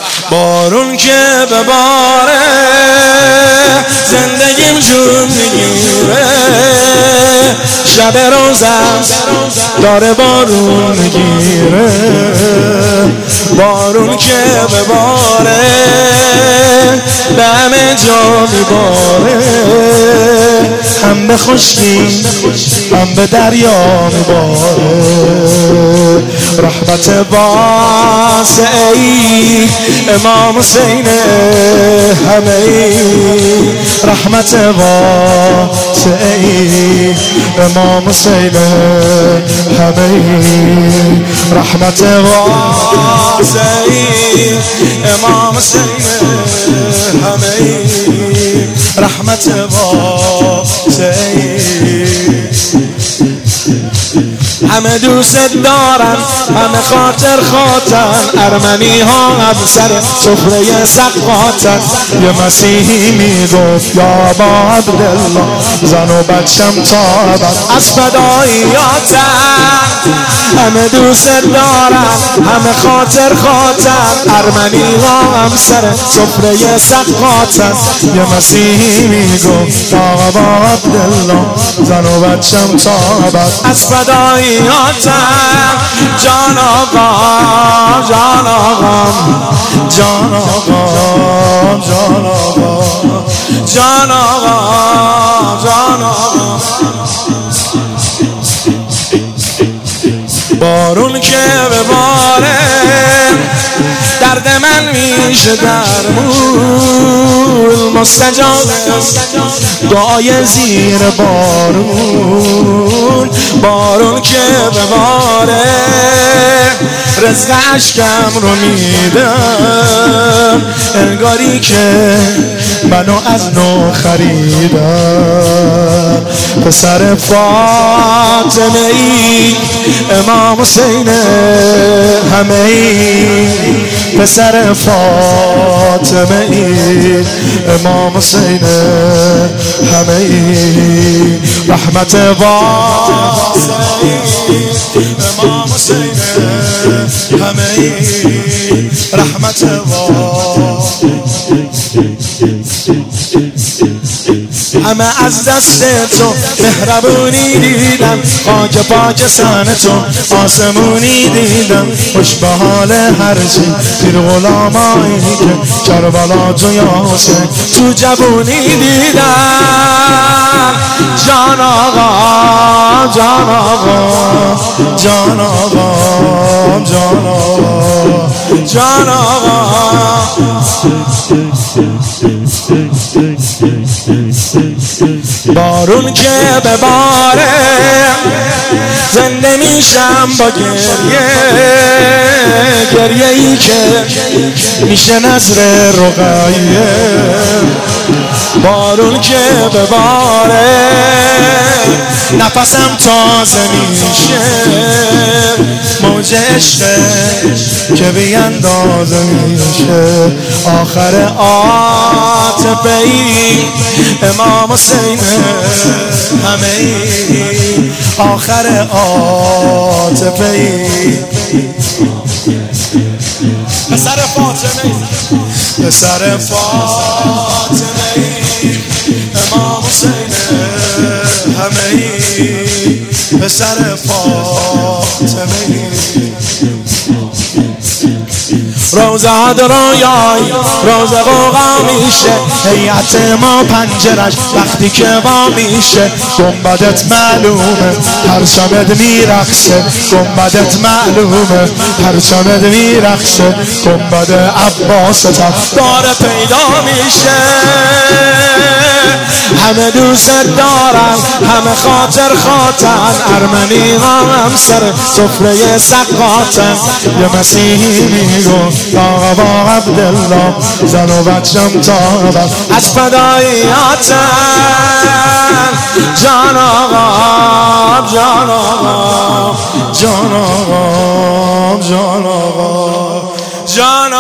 بارون که بباره زندگیم جون میگیره، شب روزم داره بارون میگیره. بارون که بباره به همه جا میباره، هم به خشکی هم به دریا میباره. رحمت واسعی امام حسین همه، رحمت واسعی امام حسین همه، رحمت واسعی امام حسین همه، رحمت واسعی. همه دوست دارن، همه خاطر خاطن، ارمنی ها هم سر سفره سقاطن. یه مسیحی میگفت یا با عبدالله، زن و بچم تا از فداییاتن. همه دوست دارن، همه خاطر خاطن، ارمنی ها هم سر سفره سقاطن. یه مسیحی میگفت یا با عبدالله، زن و بچم تا از فداییاتن. جان آقا جان آقا جان آقا جان آقا جان آقا جان آقا. بارون که بباره درد من میشه درمون، مستجاب دعای زیر بارون. بارون که بباره رزق اشکم رو میدم، انگاری که منو از نو خریدم. پسر فاطمه ای امام حسین همه ای، پسر فاطمه ای امام حسین همه ای، رحمت واسعی امام حسین همه ای، رحمت واسعی. همه از دست تو مهربونی دیدم، خاک پاک سن تو آسمونی دیدم. خوش به حال هرچی پیر غلامایی که کربلا تو یا حسین تو جوونی دیدم. جان آقا جان آقا جان آقا جان آقا جان آقا. بارون که بباره زنده میشم با گریه، گریه ای که میشه نظر رقیه. بارون که بباره نفسم تازه میشه، موج عشق که بی اندازه میشه. آخر عاطفه ای امام حسین همه ای، آخر عاطفه ای پسر فاطمه ای، پسر فاطمه ای امام حسین همه ای، پسر فاطمه ای. روز رویای روز قوقا میشه، هیئت ما پنجرش وقتی که وا میشه. گنبدت معلومه پرچمت میرقصه، گنبدت معلومه پرچمت میرقصه. گنبد عباست داره پیدا میشه. همه دوست دارن، همه خاطر خاطن، ارمنی هم سر سفره سقاطن. یه مسیحی میگو آقا با عبدالله، زن و بچم تابت از فداییاتن. جان آقا جان آقا جان آقا جان آقا جان